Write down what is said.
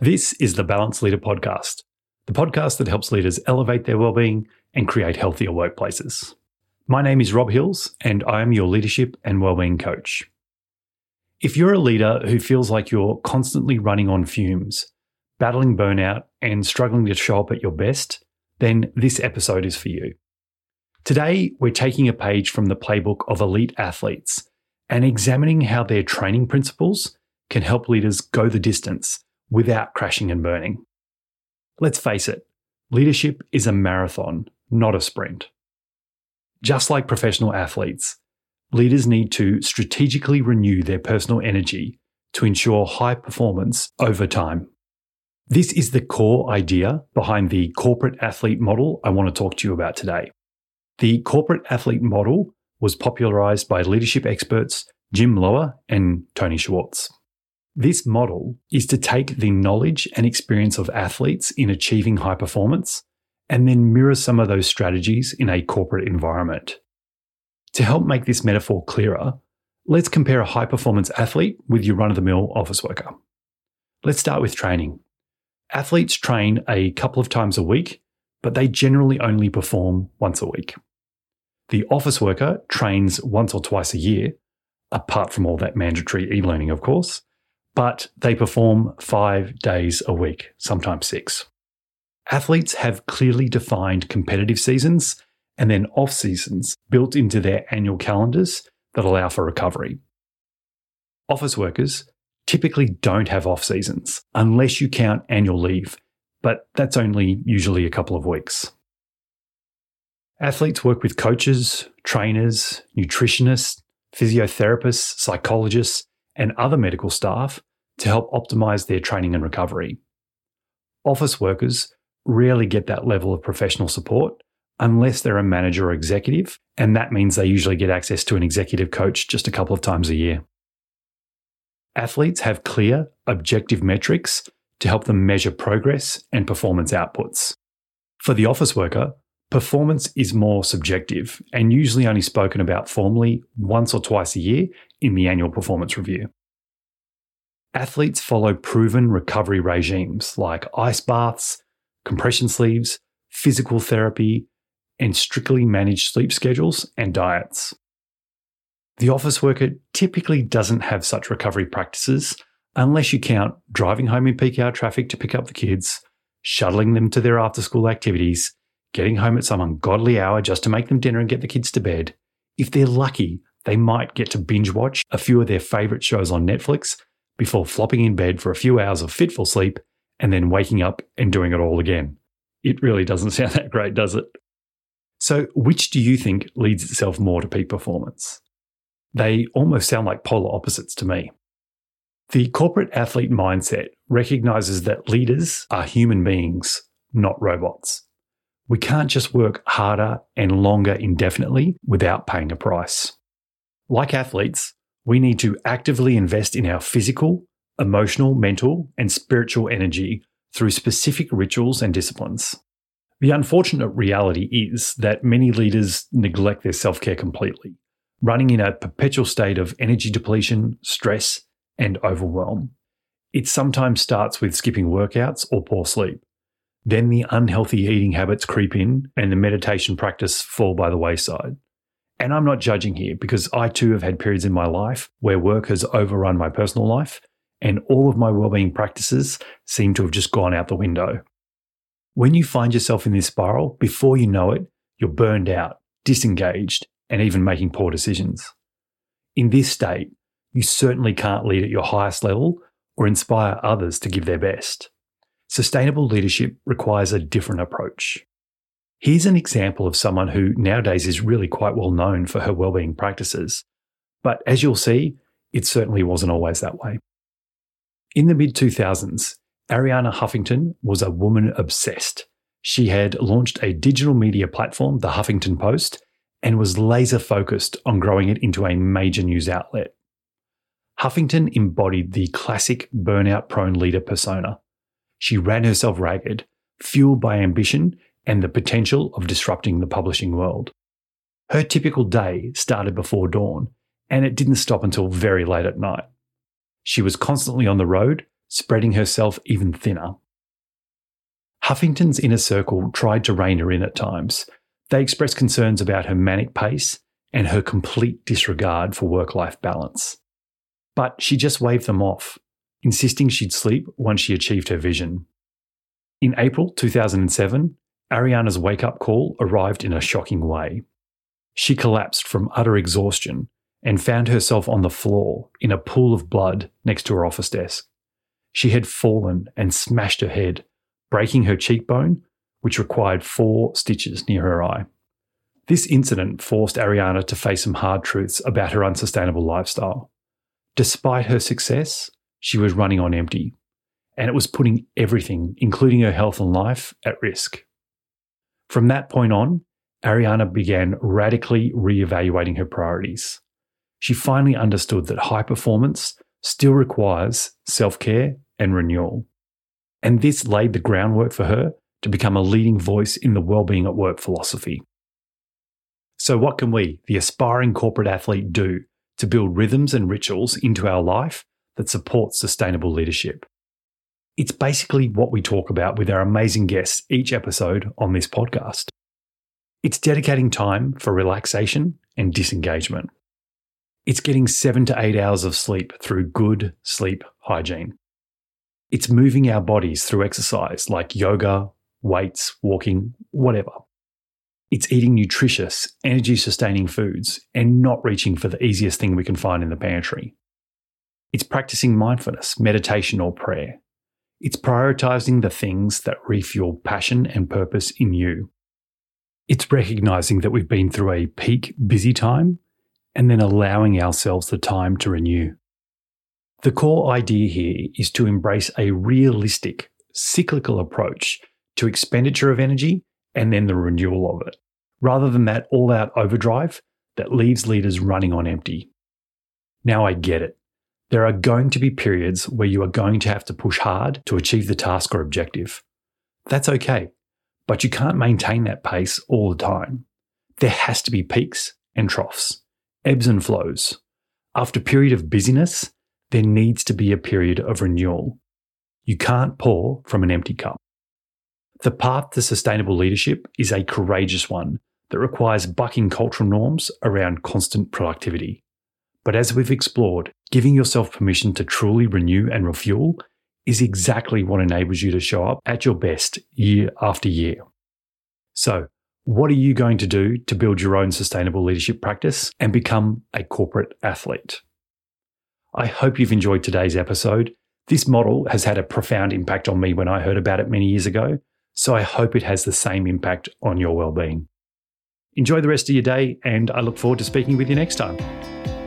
This is the Balanced Leader Podcast, the podcast that helps leaders elevate their well-being and create healthier workplaces. My name is Rob Hills, and I am your leadership and well-being coach. If you're a leader who feels like you're constantly running on fumes, battling burnout, and struggling to show up at your best, then this episode is for you. Today, we're taking a page from the playbook of elite athletes and examining how their training principles can help leaders go the distance without crashing and burning. Let's face it, leadership is a marathon, not a sprint. Just like professional athletes, leaders need to strategically renew their personal energy to ensure high performance over time. This is the core idea behind the corporate athlete model I want to talk to you about today. The corporate athlete model was popularized by leadership experts Jim Loehr and Tony Schwartz. This model is to take the knowledge and experience of athletes in achieving high performance and then mirror some of those strategies in a corporate environment. To help make this metaphor clearer, let's compare a high-performance athlete with your run-of-the-mill office worker. Let's start with training. Athletes train a couple of times a week, but they generally only perform once a week. The office worker trains once or twice a year, apart from all that mandatory e-learning, of course, but they perform 5 days a week, sometimes 6. Athletes have clearly defined competitive seasons and then off seasons built into their annual calendars that allow for recovery. Office workers typically don't have off seasons unless you count annual leave, but that's only usually a couple of weeks. Athletes work with coaches, trainers, nutritionists, physiotherapists, psychologists, and other medical staff to help optimize their training and recovery. Office workers rarely get that level of professional support unless they're a manager or executive, and that means they usually get access to an executive coach just a couple of times a year. Athletes have clear, objective metrics to help them measure progress and performance outputs. For the office worker, performance is more subjective and usually only spoken about formally once or twice a year in the annual performance review. Athletes follow proven recovery regimes like ice baths, compression sleeves, physical therapy, and strictly managed sleep schedules and diets. The office worker typically doesn't have such recovery practices unless you count driving home in peak hour traffic to pick up the kids, shuttling them to their after-school activities, getting home at some ungodly hour just to make them dinner and get the kids to bed. If they're lucky, they might get to binge watch a few of their favourite shows on Netflix before flopping in bed for a few hours of fitful sleep and then waking up and doing it all again. It really doesn't sound that great, does it? So which do you think leads itself more to peak performance? They almost sound like polar opposites to me. The corporate athlete mindset recognizes that leaders are human beings, not robots. We can't just work harder and longer indefinitely without paying a price. Like athletes, we need to actively invest in our physical, emotional, mental, and spiritual energy through specific rituals and disciplines. The unfortunate reality is that many leaders neglect their self-care completely, running in a perpetual state of energy depletion, stress, and overwhelm. It sometimes starts with skipping workouts or poor sleep. Then the unhealthy eating habits creep in and the meditation practice fall by the wayside. And I'm not judging here because I too have had periods in my life where work has overrun my personal life and all of my well-being practices seem to have just gone out the window. When you find yourself in this spiral, before you know it, you're burned out, disengaged, and even making poor decisions. In this state, you certainly can't lead at your highest level or inspire others to give their best. Sustainable leadership requires a different approach. Here's an example of someone who nowadays is really quite well known for her well-being practices. But as you'll see, it certainly wasn't always that way. In the mid-2000s, Arianna Huffington was a woman obsessed. She had launched a digital media platform, the Huffington Post, and was laser-focused on growing it into a major news outlet. Huffington embodied the classic burnout-prone leader persona. She ran herself ragged, fueled by ambition and the potential of disrupting the publishing world. Her typical day started before dawn, and it didn't stop until very late at night. She was constantly on the road, spreading herself even thinner. Huffington's inner circle tried to rein her in at times. They expressed concerns about her manic pace and her complete disregard for work-life balance. But she just waved them off, insisting she'd sleep once she achieved her vision. In April 2007, Ariana's wake-up call arrived in a shocking way. She collapsed from utter exhaustion and found herself on the floor in a pool of blood next to her office desk. She had fallen and smashed her head, breaking her cheekbone, which required 4 stitches near her eye. This incident forced Ariana to face some hard truths about her unsustainable lifestyle. Despite her success, she was running on empty, and it was putting everything, including her health and life, at risk. From that point on, Ariana began radically re-evaluating her priorities. She finally understood that high performance still requires self-care and renewal. And this laid the groundwork for her to become a leading voice in the well-being at work philosophy. So what can we, the aspiring corporate athlete, do to build rhythms and rituals into our life that support sustainable leadership? It's basically what we talk about with our amazing guests each episode on this podcast. It's dedicating time for relaxation and disengagement. It's getting 7 to 8 hours of sleep through good sleep hygiene. It's moving our bodies through exercise like yoga, weights, walking, whatever. It's eating nutritious, energy-sustaining foods and not reaching for the easiest thing we can find in the pantry. It's practicing mindfulness, meditation, or prayer. It's prioritizing the things that refuel passion and purpose in you. It's recognizing that we've been through a peak busy time and then allowing ourselves the time to renew. The core idea here is to embrace a realistic, cyclical approach to expenditure of energy and then the renewal of it, rather than that all-out overdrive that leaves leaders running on empty. Now I get it. There are going to be periods where you are going to have to push hard to achieve the task or objective. That's okay, but you can't maintain that pace all the time. There has to be peaks and troughs, ebbs and flows. After a period of busyness, there needs to be a period of renewal. You can't pour from an empty cup. The path to sustainable leadership is a courageous one that requires bucking cultural norms around constant productivity. But as we've explored, giving yourself permission to truly renew and refuel is exactly what enables you to show up at your best year after year. So, what are you going to do to build your own sustainable leadership practice and become a corporate athlete? I hope you've enjoyed today's episode. This model has had a profound impact on me when I heard about it many years ago, so I hope it has the same impact on your well-being. Enjoy the rest of your day, and I look forward to speaking with you next time.